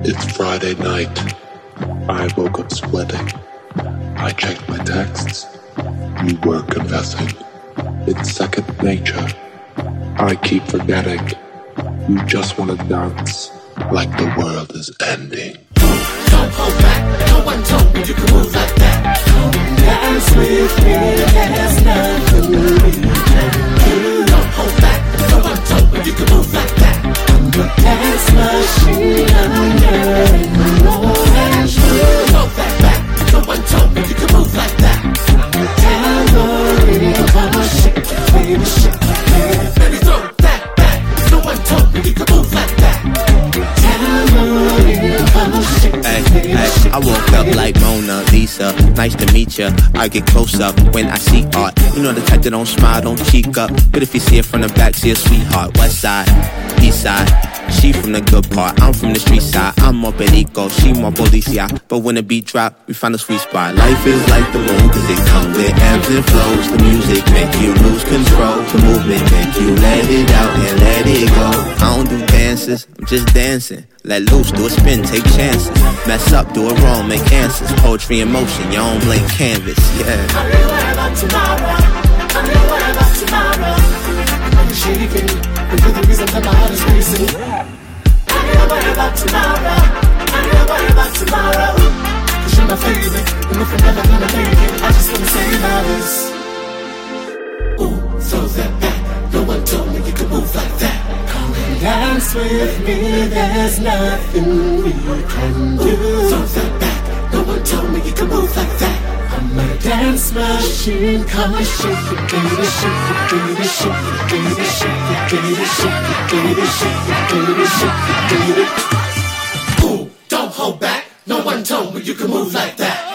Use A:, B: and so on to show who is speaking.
A: It's Friday night. I woke up sweating. I checked my texts. You were confessing. It's second nature. I keep forgetting. You just wanna dance like the world is ending.
B: Don't hold back. No one told me you could move like that. Come dance with me. There's nothing we can do. Don't hold back. No one told me you could move like that. I'm the dance machine. I'm getting more than true. Hold that back. No one told me you could move like that. I'm the tambourine. Come on, shake it, baby, shake it, baby. Baby, throw that back. No one told me you could move like that. Tambourine, come on, shake it.
C: Ay, I woke up like Mona Lisa. Nice to meet ya. I get close up when I see art. You know the type that don't smile, don't cheek up. But if you see it from the back, see a sweetheart. West side, east side. She from the good part, I'm from the street side. I'm more perico, she more policia. But when the beat drop, we find a sweet spot. Life is like the moon, cause it comes with ebbs and flows. The music make you lose control. The movement make you let it out and let it go. I don't do dances, I'm just dancing. Let loose, do a spin, take chances. Mess up, do it wrong, make answers. Poetry in motion, your own blank canvas, yeah.
B: I don't worry about tomorrow. I don't worry about tomorrow. I'm shaking, but you're the reason that my heart is racing. I don't worry about tomorrow. I don't worry about tomorrow. Cause you're my favorite, and if I'm never gonna make it, I just wanna say my this. Ooh, throw that back. No one told me you could move like that. Come and dance with me, there's nothing we can do. Ooh, throw that back. No one told me you could move like that. I'm a dance machine, come and shake it, baby, shake it, baby, shake it, baby, shake it, baby, shake it, baby, shake it, baby, shake it, baby. Ooh, don't hold back. No one told me you could move like that.